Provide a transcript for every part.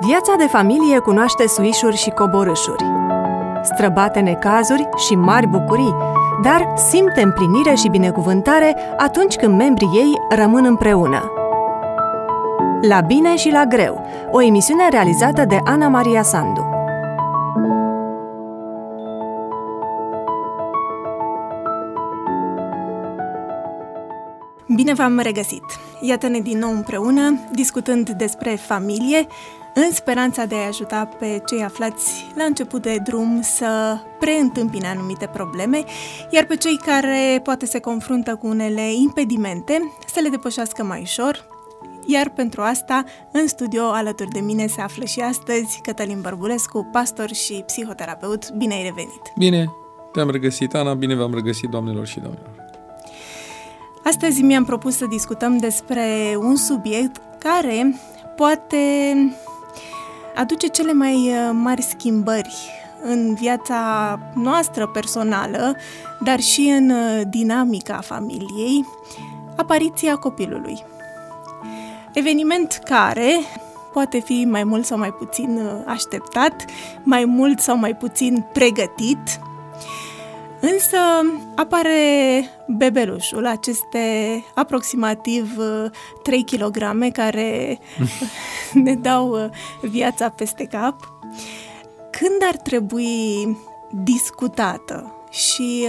Viața de familie cunoaște suișuri și coborâșuri, străbate necazuri și mari bucurii, dar simte împlinire și binecuvântare atunci când membrii ei rămân împreună. La bine și la greu, o emisiune realizată de Ana Maria Sandu. Bine v-am regăsit! Iată-ne din nou împreună, discutând despre familie, în speranța de a ajuta pe cei aflați la început de drum să preîntâmpine anumite probleme, iar pe cei care poate se confruntă cu unele impedimente să le depășească mai ușor. Iar pentru asta, în studio alături de mine se află și astăzi Cătălin Bărbulescu, pastor și psihoterapeut. Bine ai revenit! Bine te-am regăsit, Ana, bine v-am regăsit, doamnelor și domnilor! Astăzi mi-am propus să discutăm despre un subiect care poate aduce cele mai mari schimbări în viața noastră personală, dar și în dinamica familiei, apariția copilului. Eveniment care poate fi mai mult sau mai puțin așteptat, mai mult sau mai puțin pregătit, însă apare bebelușul, aceste aproximativ 3 kg care ne dau viața peste cap. Când ar trebui discutată și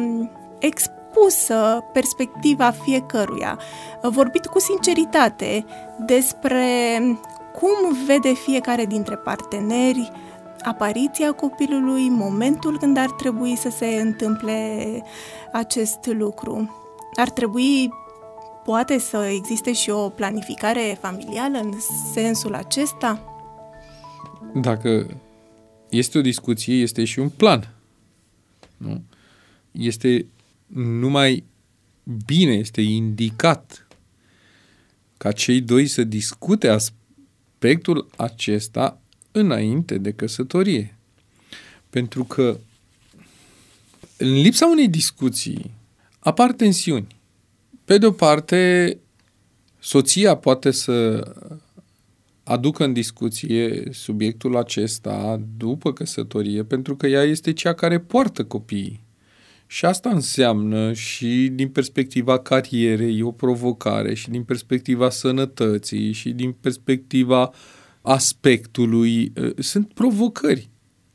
expusă perspectiva fiecăruia, vorbit cu sinceritate despre cum vede fiecare dintre parteneri apariția copilului, momentul când ar trebui să se întâmple acest lucru. Ar trebui, poate, să existe și o planificare familială în sensul acesta? Dacă este o discuție, este și un plan. Nu? Este numai bine, este indicat ca cei doi să discute aspectul acesta înainte de căsătorie. Pentru că în lipsa unei discuții apar tensiuni. Pe de o parte, soția poate să aducă în discuție subiectul acesta după căsătorie, pentru că ea este cea care poartă copiii. Și asta înseamnă și din perspectiva carierei o provocare, și din perspectiva sănătății, și din perspectiva aspectului. Sunt provocări.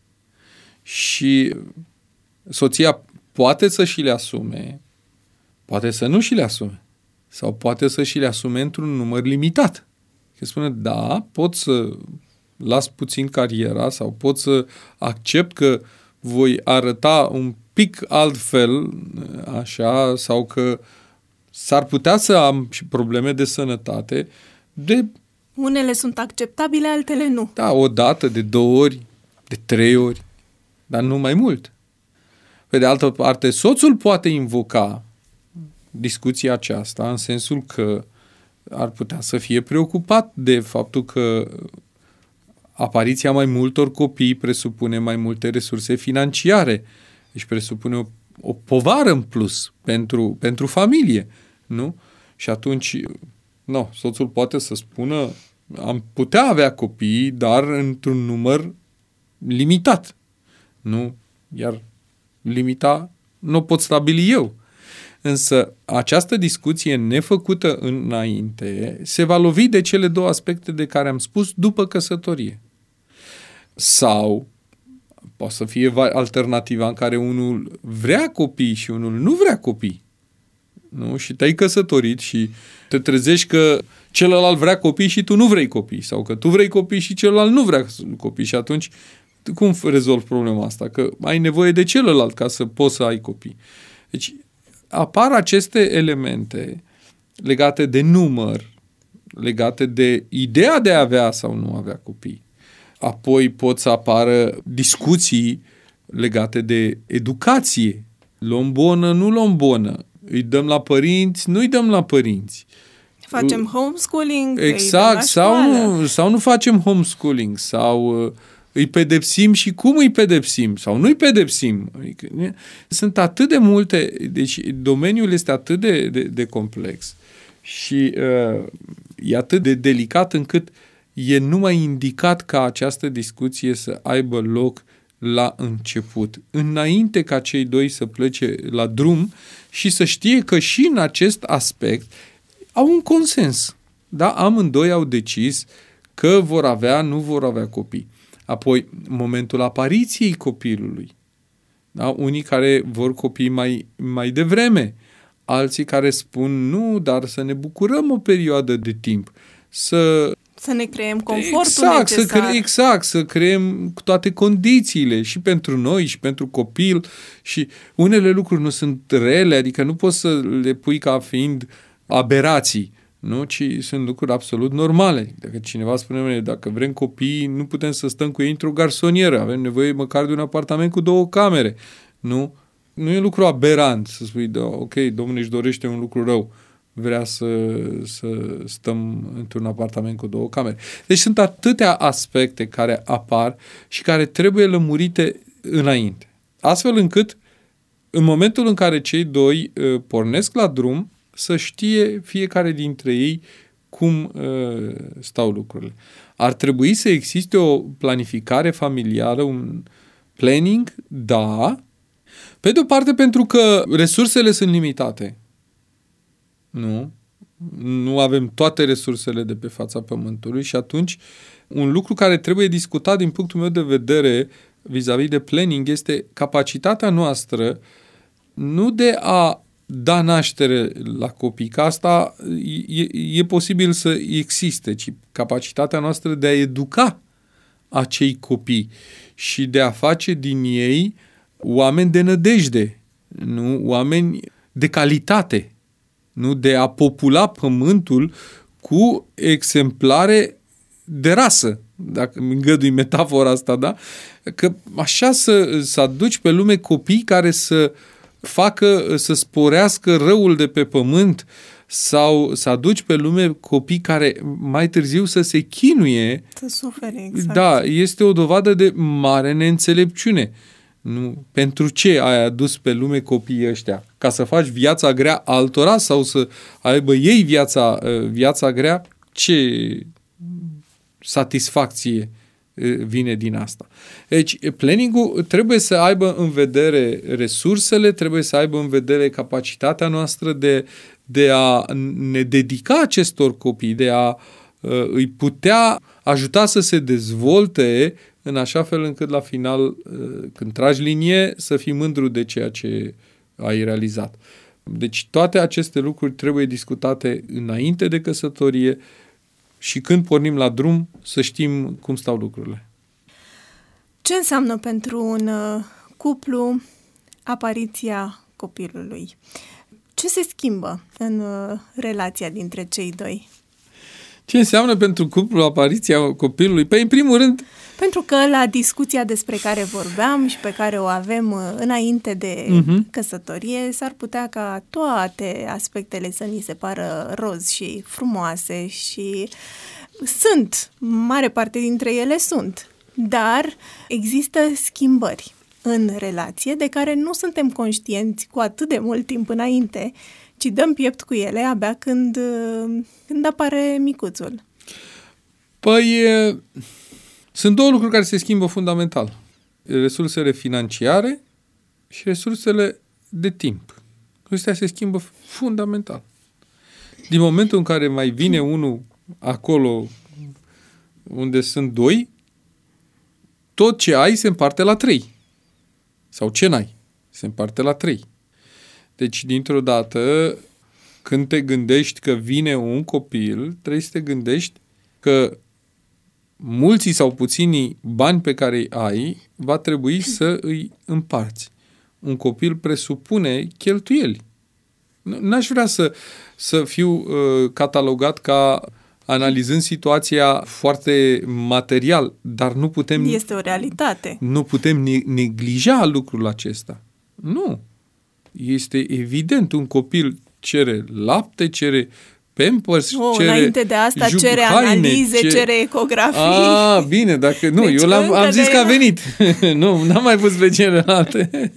Și soția poate să și le asume, poate să nu și le asume, sau poate să și le asume într-un număr limitat. Că spune, da, pot să las puțin cariera sau pot să accept că voi arăta un pic altfel, așa, sau că s-ar putea să am și probleme de sănătate. Unele sunt acceptabile, altele nu. Da, o dată, de 2 ori, de 3 ori, dar nu mai mult. Pe de altă parte, soțul poate invoca discuția aceasta în sensul că ar putea să fie preocupat de faptul că apariția mai multor copii presupune mai multe resurse financiare. Deci presupune o povară în plus pentru familie, nu? Și atunci, soțul poate să spună, am putea avea copii, dar într-un număr limitat, nu? Iar limita nu o pot stabili eu. Însă această discuție nefăcută înainte se va lovi de cele 2 aspecte de care am spus după căsătorie. Sau poate să fie alternativa în care unul vrea copii și unul nu vrea copii. Nu? Și te-ai căsătorit și te trezești că celălalt vrea copii și tu nu vrei copii. Sau că tu vrei copii și celălalt nu vrea copii. Și atunci cum rezolvi problema asta? Că ai nevoie de celălalt ca să poți să ai copii. Deci apar aceste elemente legate de număr, legate de ideea de a avea sau nu avea copii. Apoi pot să apară discuții legate de educație. Luăm bonă, nu luăm bonă. Îi dăm la părinți, nu îi dăm la părinți. Facem homeschooling? Exact, sau nu facem homeschooling, sau îi pedepsim și cum îi pedepsim, sau nu îi pedepsim. Sunt atât de multe, deci domeniul este atât de complex și e atât de delicat încât e numai indicat ca această discuție să aibă loc la început, înainte ca cei doi să plece la drum și să știe că și în acest aspect au un consens. Da? Amândoi au decis că nu vor avea copii. Apoi, momentul apariției copilului. Da? Unii care vor copii mai devreme, alții care spun nu, dar să ne bucurăm o perioadă de timp, să ne creăm confortul necesar. Să creăm toate condițiile și pentru noi și pentru copil și unele lucruri nu sunt rele, adică nu poți să le pui ca fiind aberații, nu? Ci sunt lucruri absolut normale. Dacă cineva spune, dacă vrem copii, nu putem să stăm cu ei într-o garsonieră, avem nevoie măcar de un apartament cu 2 camere, nu? Nu e un lucru aberant să spui, ok, Domnul își dorește un lucru rău, vrea să stăm într-un apartament cu 2 camere. Deci sunt atâtea aspecte care apar și care trebuie lămurite înainte. Astfel încât, în momentul în care cei doi pornesc la drum, să știe fiecare dintre ei cum stau lucrurile. Ar trebui să existe o planificare familială, un planning, da, pe de o parte pentru că resursele sunt limitate. Nu avem toate resursele de pe fața Pământului și atunci un lucru care trebuie discutat din punctul meu de vedere vis-a-vis de planning este capacitatea noastră nu de a da naștere la copii, că asta e posibil să existe, ci capacitatea noastră de a educa acei copii și de a face din ei oameni de nădejde, nu? Oameni de calitate, nu? De a popula pământul cu exemplare de rasă, dacă îmi îngădui metafora asta, da? Că așa să aduci pe lume copii care să sporească răul de pe pământ sau să aduci pe lume copii care mai târziu să se chinuie, să sufere, exact. Da, este o dovadă de mare neînțelepciune. Nu? Pentru ce ai adus pe lume copiii ăștia? Ca să faci viața grea altora sau să aibă ei viața grea? Ce satisfacție vine din asta? Deci, planning-ul trebuie să aibă în vedere resursele, trebuie să aibă în vedere capacitatea noastră de a ne dedica acestor copii, de a îi putea ajuta să se dezvolte în așa fel încât la final, când tragi linie, să fii mândru de ceea ce ai realizat. Deci toate aceste lucruri trebuie discutate înainte de căsătorie și când pornim la drum să știm cum stau lucrurile. Ce înseamnă pentru un cuplu apariția copilului? Ce se schimbă în relația dintre cei doi? Ce înseamnă pentru cuplu apariția copilului? Păi, în primul rând... Pentru că la discuția despre care vorbeam și pe care o avem înainte de căsătorie, s-ar putea ca toate aspectele să ni se pară roz și frumoase și mare parte dintre ele sunt, dar există schimbări în relație de care nu suntem conștienți cu atât de mult timp înainte, ci dăm piept cu ele abia când apare micuțul. Păi, sunt 2 lucruri care se schimbă fundamental. Resursele financiare și resursele de timp. Acestea se schimbă fundamental. Din momentul în care mai vine unul acolo unde sunt 2, tot ce ai se împarte la 3. Sau ce n-ai se împarte la 3. Deci, dintr-o dată, când te gândești că vine un copil, trebuie să te gândești că mulții sau puținii bani pe care îi ai, va trebui să îi împarți. Un copil presupune cheltuieli. N-aș vrea să fiu catalogat ca analizând situația foarte material, dar nu putem... Este o realitate. Nu putem neglija lucrul acesta. Nu. Este evident, un copil cere lapte, cere Pampers, cere înainte de asta cere analize, cere ecografii. Bine, dacă nu, deci eu am zis că a venit. Nu, n-am mai pus pe celelalte.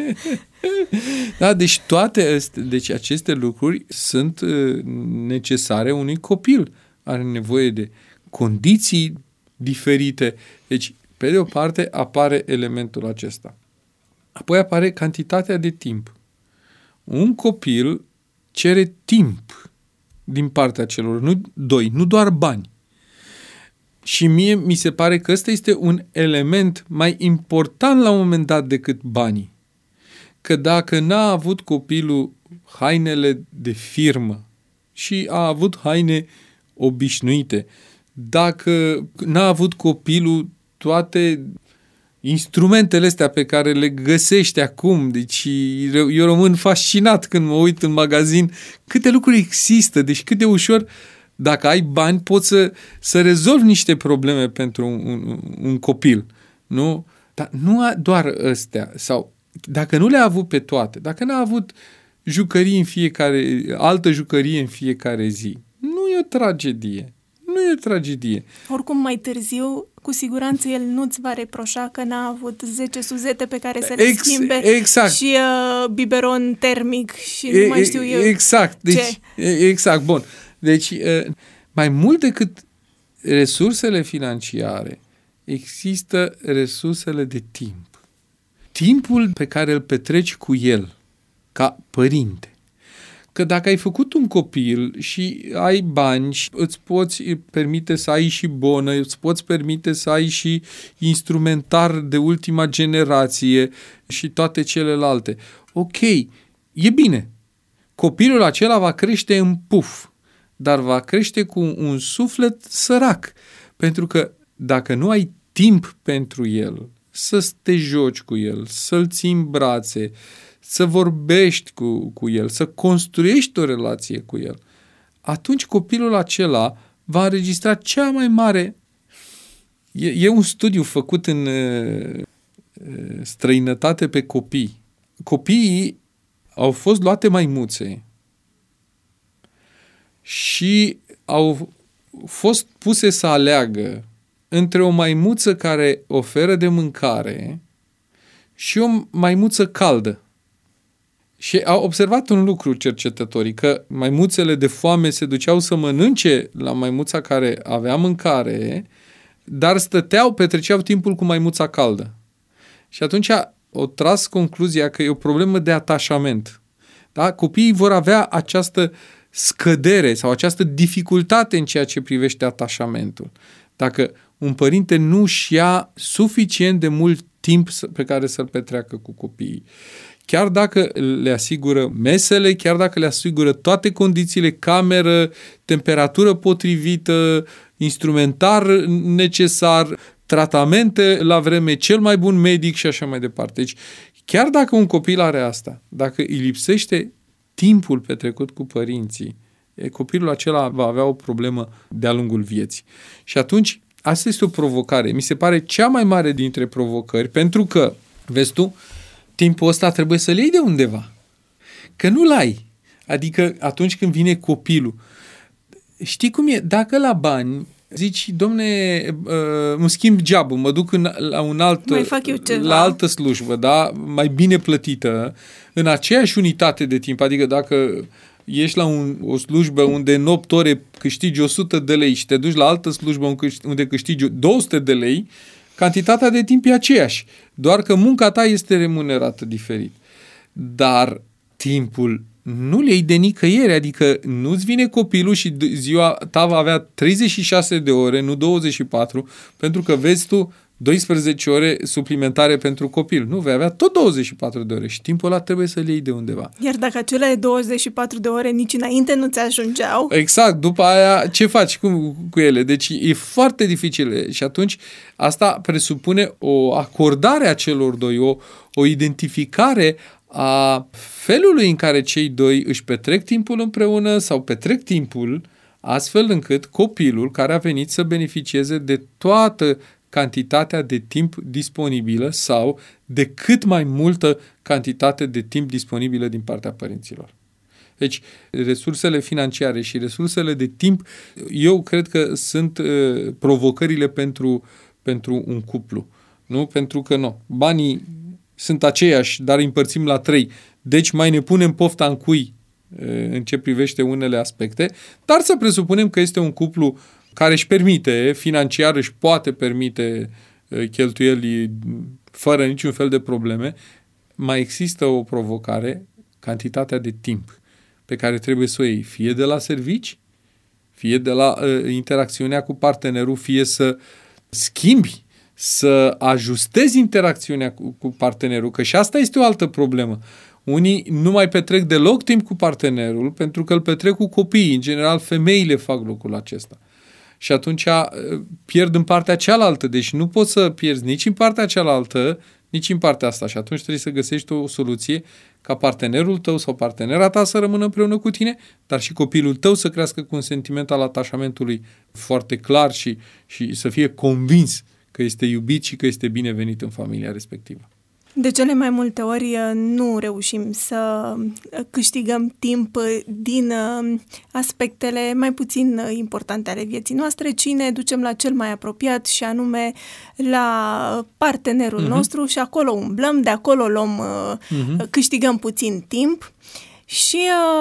Da, deci aceste lucruri sunt necesare unui copil. Are nevoie de condiții diferite. Deci, pe de o parte, apare elementul acesta. Apoi apare cantitatea de timp. Un copil cere timp din partea celor, nu doar bani. Și mie mi se pare că ăsta este un element mai important la un moment dat decât banii. Că dacă n-a avut copilul hainele de firmă și a avut haine obișnuite, dacă n-a avut copilul toate instrumentele astea pe care le găsește acum, deci eu rămân fascinat când mă uit în magazin câte lucruri există, deci cât de ușor, dacă ai bani, poți să rezolvi niște probleme pentru un copil, nu? Dar nu doar astea, sau dacă nu le-a avut pe toate, dacă n-a avut altă jucărie în fiecare zi, nu e o tragedie. Nu e o tragedie. Oricum, mai târziu, cu siguranță el nu-ți va reproșa că n-a avut 10 suzete pe care să le schimbe și biberon termic și nu mai știu eu exact. Deci, exact, bun. Deci, mai mult decât resursele financiare, există resursele de timp. Timpul pe care îl petreci cu el, ca părinte. Că dacă ai făcut un copil și ai bani și îți poți permite să ai și bonă, îți poți permite să ai și instrumentar de ultima generație și toate celelalte. Ok, e bine. Copilul acela va crește în puf, dar va crește cu un suflet sărac. Pentru că dacă nu ai timp pentru el, să te joci cu el, să-l ții în brațe, să vorbești cu el, să construiești o relație cu el, atunci copilul acela va înregistra cea mai mare... E un studiu făcut în străinătate pe copii. Copiii au fost luate maimuțe și au fost puse să aleagă între o maimuță care oferă de mâncare și o maimuță caldă. Și au observat un lucru cercetătorii, că maimuțele de foame se duceau să mănânce la maimuța care avea mâncare, dar petreceau timpul cu maimuța caldă. Și atunci au tras concluzia că e o problemă de atașament. Da? Copiii vor avea această scădere sau această dificultate în ceea ce privește atașamentul. Dacă un părinte nu își ia suficient de mult timp pe care să-l petreacă cu copiii. Chiar dacă le asigură mesele, chiar dacă le asigură toate condițiile, cameră, temperatură potrivită, instrumentar necesar, tratamente la vreme, cel mai bun medic și așa mai departe. Deci, chiar dacă un copil are asta, dacă îi lipsește timpul petrecut cu părinții, copilul acela va avea o problemă de-a lungul vieții. Și atunci, asta este o provocare. Mi se pare cea mai mare dintre provocări, pentru că, vezi tu, timpul ăsta trebuie să-l iei de undeva. Că nu-l ai. Adică atunci când vine copilul. Știi cum e? Dacă la bani zici, domne, îmi schimb job-ul, mă duc la altă slujbă, da? Mai bine plătită, în aceeași unitate de timp. Adică dacă ești la o slujbă unde în 8 ore câștigi 100 de lei și te duci la altă slujbă unde câștigi 200 de lei, cantitatea de timp e aceeași, doar că munca ta este remunerată diferit. Dar timpul nu le iei de nicăieri, adică nu-ți vine copilul și ziua ta va avea 36 de ore, nu 24, pentru că vezi tu 12 ore suplimentare pentru copil. Nu, vei avea tot 24 de ore și timpul ăla trebuie să le iei de undeva. Iar dacă acele 24 de ore nici înainte nu ți ajungeau... Exact, după aia ce faci cu ele? Deci e foarte dificil și atunci asta presupune o acordare a celor doi, o identificare a felului în care cei doi își petrec timpul împreună sau petrec timpul astfel încât copilul care a venit să beneficieze de toată cantitatea de timp disponibilă sau de cât mai multă cantitate de timp disponibilă din partea părinților. Deci, resursele financiare și resursele de timp, eu cred că sunt provocările pentru un cuplu. Nu? Pentru că nu. Banii sunt aceiași, dar îi împărțim la 3. Deci mai ne punem pofta în cui în ce privește unele aspecte, dar să presupunem că este un cuplu care își permite, financiar își poate permite cheltuieli fără niciun fel de probleme, mai există o provocare, cantitatea de timp pe care trebuie să o iei, fie de la servici, fie de la interacțiunea cu partenerul, fie să schimbi, să ajustezi interacțiunea cu partenerul, că și asta este o altă problemă. Unii nu mai petrec deloc timp cu partenerul pentru că îl petrec cu copiii. În general, femeile fac lucrul acesta. Și atunci pierd în partea cealaltă. Deci nu poți să pierzi nici în partea cealaltă, nici în partea asta. Și atunci trebuie să găsești o soluție ca partenerul tău sau partenera ta să rămână împreună cu tine, dar și copilul tău să crească cu un sentiment al atașamentului foarte clar și să fie convins că este iubit și că este binevenit în familia respectivă. De cele mai multe ori nu reușim să câștigăm timp din aspectele mai puțin importante ale vieții noastre, ci ne ducem la cel mai apropiat și anume la partenerul nostru și acolo umblăm, de acolo luăm, câștigăm puțin timp și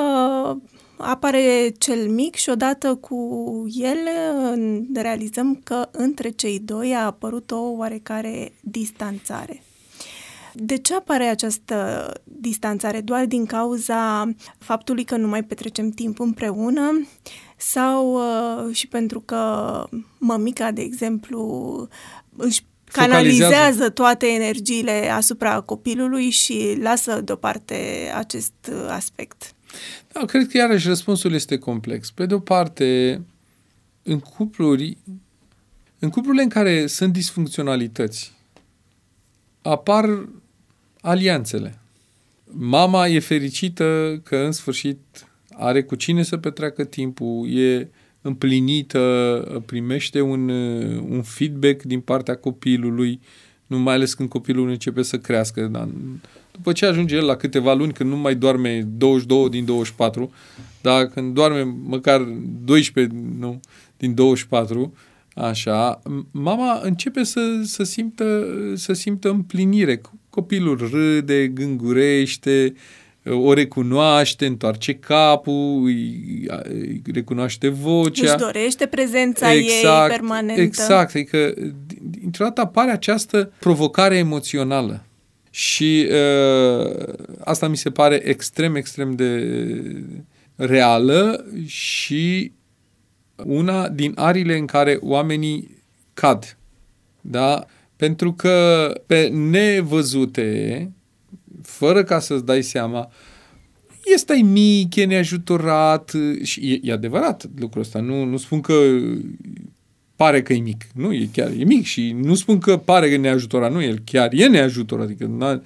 apare cel mic și odată cu el realizăm că între cei doi a apărut o oarecare distanțare. De ce apare această distanțare? Doar din cauza faptului că nu mai petrecem timp împreună sau și pentru că mămica, de exemplu, își canalizează toate energiile asupra copilului și lasă deoparte acest aspect? Da, cred că iarăși răspunsul este complex. Pe de o parte, în cuplurile în care sunt disfuncționalități, apar alianțele. Mama e fericită că în sfârșit are cu cine să petreacă timpul, e împlinită, primește un feedback din partea copilului, nu mai ales când copilul începe să crească. Dar după ce ajunge el la câteva luni, când nu mai doarme 22 din 24, dar când doarme măcar 12 din 24, așa, mama începe să simtă împlinire. Copilul râde, gângurește, o recunoaște, întoarce capul, îi recunoaște vocea. Își dorește prezența ei permanentă. Exact, adică dintr-o dată apare această provocare emoțională. Și asta mi se pare extrem, extrem de reală și una din arile în care oamenii cad. Da? Pentru că pe nevăzute, fără ca să-ți dai seama, este mic, e neajutorat și e adevărat lucrul ăsta. Nu spun că pare că e mic. Nu, e mic și nu spun că pare că e neajutorat. Nu, el chiar e neajutorat. Adică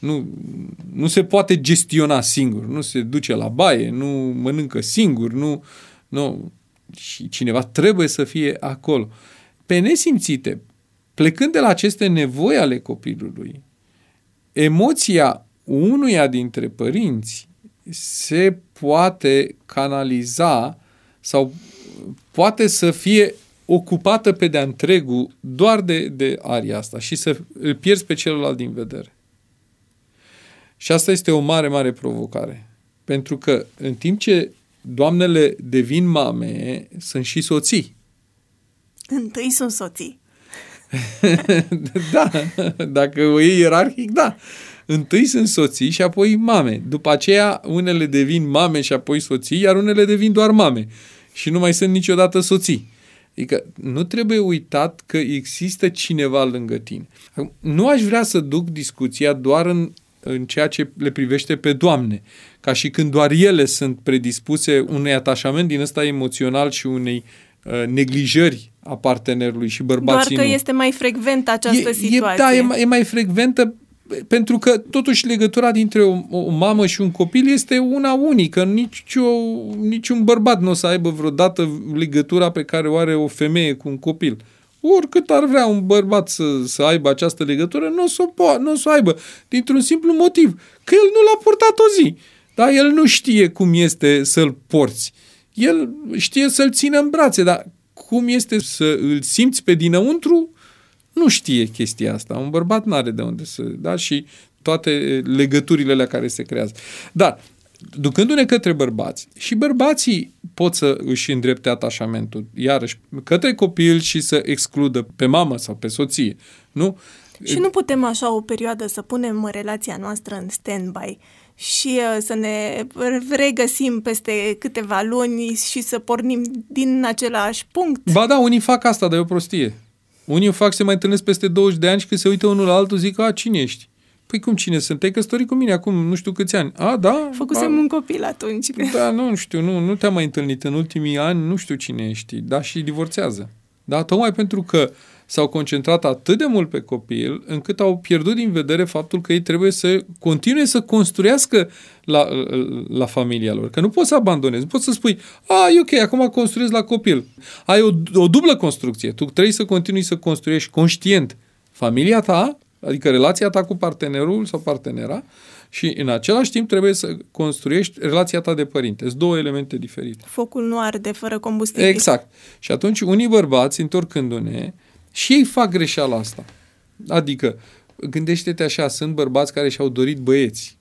nu se poate gestiona singur. Nu se duce la baie, nu mănâncă singur, nu. Și cineva trebuie să fie acolo. Pe nesimțite, plecând de la aceste nevoi ale copilului, emoția unuia dintre părinți se poate canaliza sau poate să fie ocupată pe de-a întregul doar de aria asta și să îl pierzi pe celălalt din vedere. Și asta este o mare, mare provocare. Pentru că în timp ce doamnele devin mame, sunt și soții. Întâi sunt soții. Da, dacă o iei ierarhic, da. Întâi sunt soții și apoi mame. După aceea, unele devin mame și apoi soții, iar unele devin doar mame. Și nu mai sunt niciodată soții. Adică nu trebuie uitat că există cineva lângă tine. Nu aș vrea să duc discuția doar în ceea ce le privește pe doamne, ca și când doar ele sunt predispuse unui atașament din ăsta emoțional și unei neglijări a partenerului și bărbații. Doar că este mai frecventă această situație. Da, e mai frecventă pentru că totuși legătura dintre o mamă și un copil este una unică. Niciun bărbat nu o să aibă vreodată legătura pe care o are o femeie cu un copil. Oricât ar vrea un bărbat să aibă această legătură, nu o să o aibă. Dintr-un simplu motiv. Că el nu l-a purtat o zi. Da? El nu știe cum este să-l porți. El știe să-l țină în brațe, dar cum este să îl simți pe dinăuntru, nu știe chestia asta. Un bărbat n-are de unde să... Da? Și toate legăturile alea care se creează. Dar ducându-ne către bărbați, și bărbații pot să își îndrepte atașamentul, iarăși, către copil și să excludă pe mamă sau pe soție, nu? Și nu putem așa o perioadă să punem relația noastră în stand-by și să ne regăsim peste câteva luni și să pornim din același punct. Ba da, unii fac asta, dar e o prostie. Unii o fac, se mai întâlnesc peste 20 de ani și când se uită unul la altul zic, cine ești? Păi cum cine sunt? Te-ai căsătorit cu mine acum nu știu câți ani. Da? Făcusem un copil atunci. Da, nu știu, nu te-am mai întâlnit în ultimii ani, nu știu cine ești. Da, și divorțează. Da, tocmai pentru că s-au concentrat atât de mult pe copil, încât au pierdut din vedere faptul că ei trebuie să continue să construiască la familia lor. Că nu poți să abandonezi. Nu poți să spui, e ok, acum construiesc la copil. Ai o dublă construcție. Tu trebuie să continui să construiești conștient familia ta, adică relația ta cu partenerul sau partenera, și în același timp trebuie să construiești relația ta de părinte. Sunt două elemente diferite. Focul nu arde fără combustibil. Exact. Și atunci unii bărbați, întorcându-ne, și ei fac greșeala asta. Adică, gândește-te așa, sunt bărbați care și-au dorit băieți.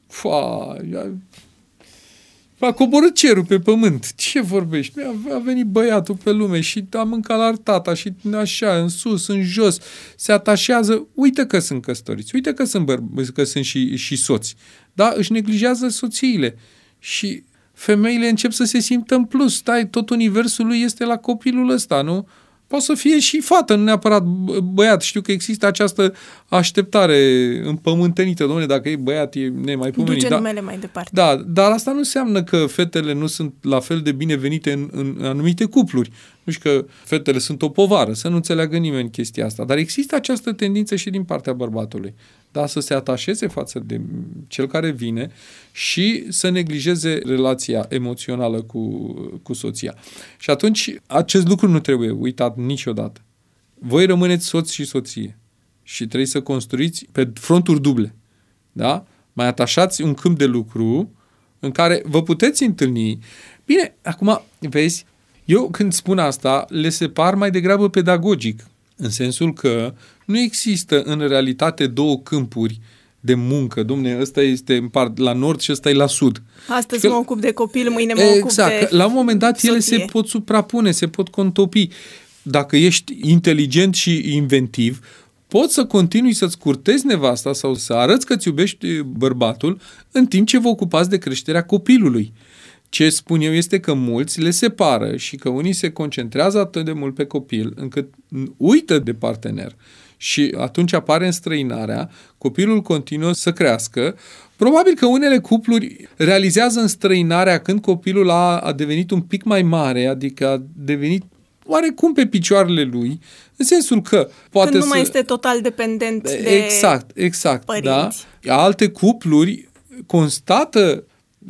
A coborât cerul pe pământ. Ce vorbești? A venit băiatul pe lume și a mâncat la tata și așa, în sus, în jos, se atașează. Uite că sunt căsătoriți, uite că sunt și soți. Da? Își neglijează soțiile. Și femeile încep să se simtă în plus. Stai, tot universul lui este la copilul ăsta, nu? Poate să fie și fată, nu neapărat băiat. Știu că există această așteptare împământenită. Dom'le, dacă e băiat, e nemaipomenit. Duce numele mai departe. Da, dar asta nu înseamnă că fetele nu sunt la fel de binevenite în anumite cupluri. Nu știu că fetele sunt o povară, să nu înțeleagă nimeni chestia asta. Dar există această tendință și din partea bărbatului. Da, să se atașeze față de cel care vine și să neglijeze relația emoțională cu soția. Și atunci, acest lucru nu trebuie uitat niciodată. Voi rămâneți soț și soție și trebuie să construiți pe fronturi duble. Da? Mai atașați un câmp de lucru în care vă puteți întâlni. Bine, acum, vezi, eu când spun asta, le separ mai degrabă pedagogic, în sensul că nu există în realitate două câmpuri de muncă. Dom'le, ăsta este la nord și ăsta e la sud. Astăzi mă ocup de copil, mâine mă ocup de la un moment dat soție. Ele se pot suprapune, se pot contopi. Dacă ești inteligent și inventiv, poți să continui să-ți curtezi nevasta sau să arăți că-ți iubești bărbatul în timp ce vă ocupați de creșterea copilului. Ce spun eu este că mulți le separă și că unii se concentrează atât de mult pe copil încât uită de partener. Și atunci apare înstrăinarea, copilul continuă să crească. Probabil că unele cupluri realizează înstrăinarea când copilul a devenit un pic mai mare, adică a devenit oarecum pe picioarele lui, în sensul că poate când nu mai este total dependent de exact, părinți. Da? Alte cupluri constată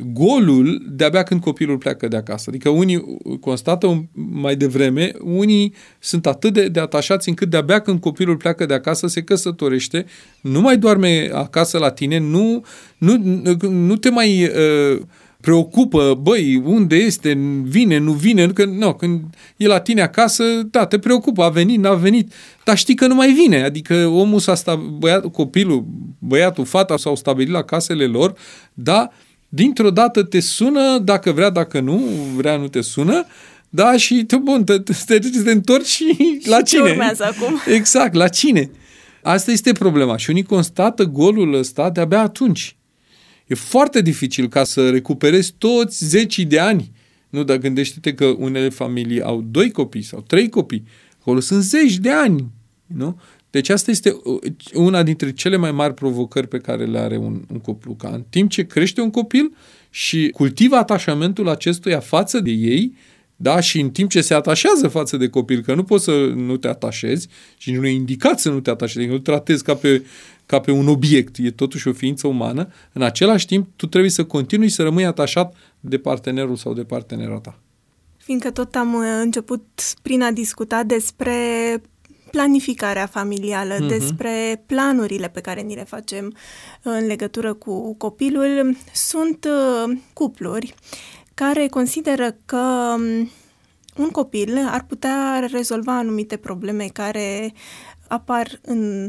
golul de-abia când copilul pleacă de acasă. Adică unii constată mai devreme, unii sunt atât de atașați încât de-abia când copilul pleacă de acasă se căsătorește, nu mai doarme acasă la tine, nu te mai preocupă, băi, unde este, vine, nu vine, când e la tine acasă, da, te preocupă, a venit, n-a venit, dar știi că nu mai vine, adică omul copilul, băiatul, fata s-au stabilit la casele lor, da, dintr-o dată te sună, dacă vrea, dacă nu vrea, nu te sună, da, și te întorci și la cine? Ce urmează acum? Exact, la cine? Asta este problema. Și unii constată golul ăsta de-abia atunci. E foarte dificil ca să recuperezi toți 10 de ani. Nu, dar gândește-te că unele familii au 2 copii sau 3 copii. Acolo sunt 10 de ani. Nu? Deci asta este una dintre cele mai mari provocări pe care le are un cuplu. Ca în timp ce crește un copil și cultivă atașamentul acestuia față de ei, da, și în timp ce se atașează față de copil, că nu poți să nu te atașezi și nu e indicat să nu te atașezi, nu tratezi ca pe un obiect, e totuși o ființă umană, în același timp tu trebuie să continui să rămâi atașat de partenerul sau de partenera ta. Fiindcă tot am început prin a discuta despre planificarea familială, despre planurile pe care ni le facem în legătură cu copilul, sunt cupluri care consideră că un copil ar putea rezolva anumite probleme care apar în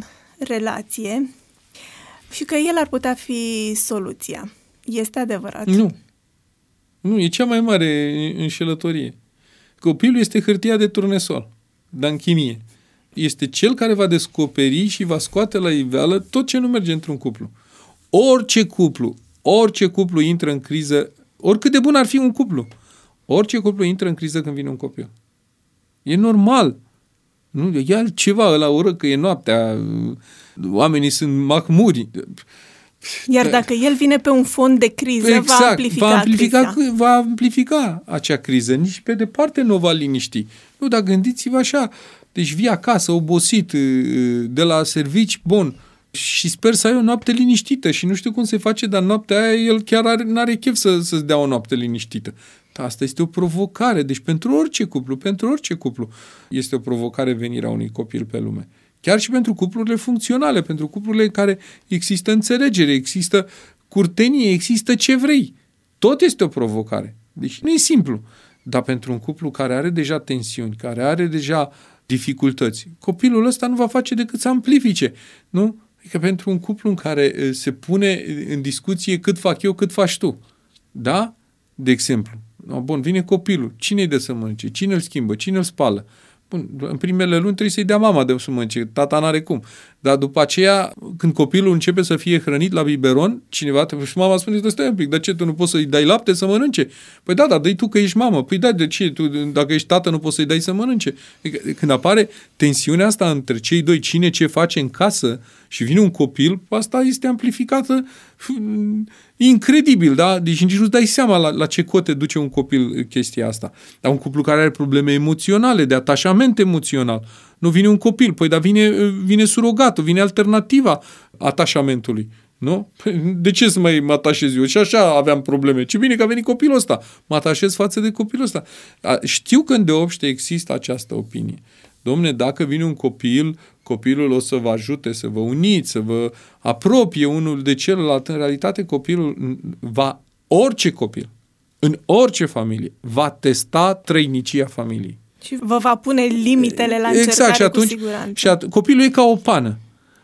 relație și că el ar putea fi soluția. Este adevărat? Nu, e cea mai mare înșelătorie. Copilul este hârtia de turnesol, dar în chimie. Este cel care va descoperi și va scoate la iveală tot ce nu merge într-un cuplu. Orice cuplu intră în criză, oricât de bun ar fi un cuplu, orice cuplu intră în criză când vine un copil. E normal. Nu? E altceva la oră că e noaptea, oamenii sunt mahmuri. Iar dacă el vine pe un fond de criză, va amplifica acea criză. Nici pe departe nu o va liniști. Nu, dar gândiți-vă așa, deci vii acasă obosit de la servici, bun, și sper să ai o noapte liniștită și nu știu cum se face, dar noaptea aia el chiar n-are chef să-ți dea o noapte liniștită. Asta este o provocare, deci pentru orice cuplu este o provocare venirea unui copil pe lume. Chiar și pentru cuplurile funcționale, pentru cuplurile în care există înțelegere, există curtenie, există ce vrei. Tot este o provocare. Deci nu e simplu. Dar pentru un cuplu care are deja tensiuni, care are deja dificultăți, copilul ăsta nu va face decât să amplifice. Nu? Adică pentru un cuplu în care se pune în discuție cât fac eu, cât faci tu. Da? De exemplu. Bun, vine copilul. Cine îi dă să mănânce? Cine îl schimbă? Cine îl spală? Bun, în primele luni trebuie să-i dea mama de să mănânce. Tata n-are cum. Dar după aceea, când copilul începe să fie hrănit la biberon, cineva, și mama spune, stai un pic, de ce tu nu poți să-i dai lapte să mănânce? Păi da, dă-i tu că ești mamă. Păi da, de ce? Tu, dacă ești tată, nu poți să-i dai să mănânce. Când apare tensiunea asta între cei doi, cine ce face în casă și vine un copil, asta este amplificată incredibil, da? Deci nici nu-ți dai seama la ce cote duce un copil chestia asta. Dar un cuplu care are probleme emoționale, de atașament emoțional, nu vine un copil, păi dar vine surogatul, vine alternativa atașamentului. Nu? De ce să mai mă atașez eu? Și așa aveam probleme. Ce bine că a venit copilul ăsta. Mă atașez față de copilul ăsta. Știu că îndeopște există această opinie. Dom'le, dacă vine un copil, copilul o să vă ajute, să vă uniți, să vă apropie unul de celălalt. În realitate, copilul orice copil, în orice familie, va testa trăinicia familiei. Și vă va pune limitele la încercare, exact, și atunci, cu siguranță. Și copilul e ca o pană.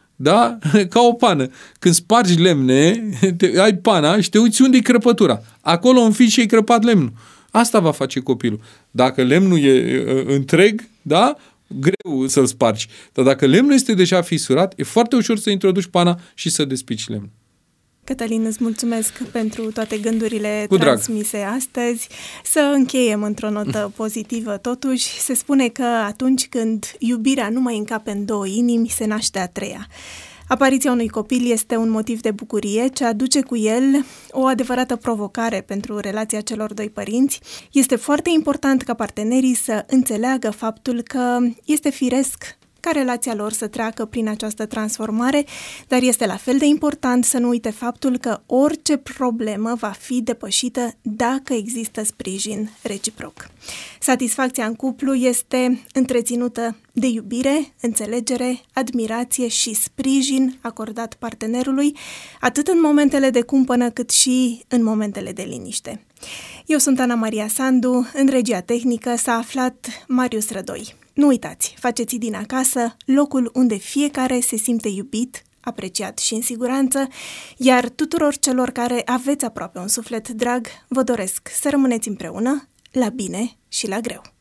Da? Ca o pană. Când spargi lemne, ai pana și te uiți unde e crăpătura. Acolo înfici și ai crăpat lemnul. Asta va face copilul. Dacă lemnul e întreg, da? Greu să-l spargi. Dar dacă lemnul este deja fisurat, e foarte ușor să introduci pana și să despici lemnul. Cătălin, îți mulțumesc pentru toate gândurile transmise astăzi. Să încheiem într-o notă pozitivă. Totuși, se spune că atunci când iubirea nu mai încape în două inimi, se naște a treia. Apariția unui copil este un motiv de bucurie ce aduce cu el o adevărată provocare pentru relația celor doi părinți. Este foarte important ca partenerii să înțeleagă faptul că este firesc ca relația lor să treacă prin această transformare, dar este la fel de important să nu uite faptul că orice problemă va fi depășită dacă există sprijin reciproc. Satisfacția în cuplu este întreținută de iubire, înțelegere, admirație și sprijin acordat partenerului, atât în momentele de cumpănă cât și în momentele de liniște. Eu sunt Ana Maria Sandu, în regia tehnică s-a aflat Marius Rădoi. Nu uitați, faceți din acasă locul unde fiecare se simte iubit, apreciat și în siguranță, iar tuturor celor care aveți aproape un suflet drag, vă doresc să rămâneți împreună, la bine și la greu.